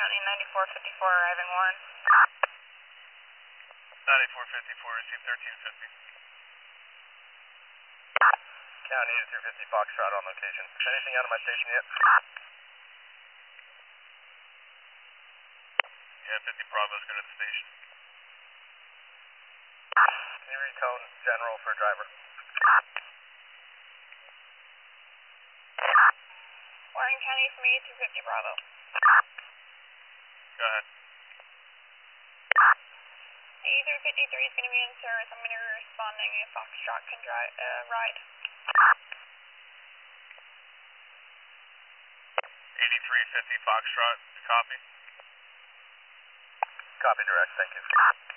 County 9454, arriving 1. 9454, receive 1350. County 8250 Foxtrot on location. Anything out of my station yet? Yeah, 50 Bravo's going to the station. Can you retone general for driver? Warren County from 8250 Bravo. Go ahead. 8353 is going to be in service. I'm going to be responding if Foxtrot can ride. 8350 Foxtrot, copy. Copy direct, thank you.